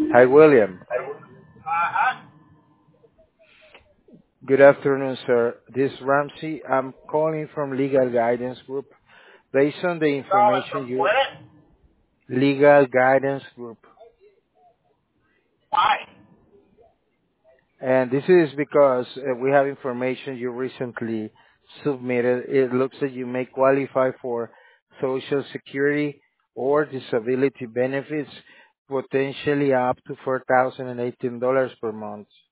Hi, William. Uh-huh. Good afternoon, sir. This is Ramsey. I'm calling from Legal Guidance Group. Based on the Calling information from you where? Legal Guidance Group, Why? and this is because we have information you recently submitted. It looks that you may qualify for Social Security or disability benefits, potentially up to $4,018 per month.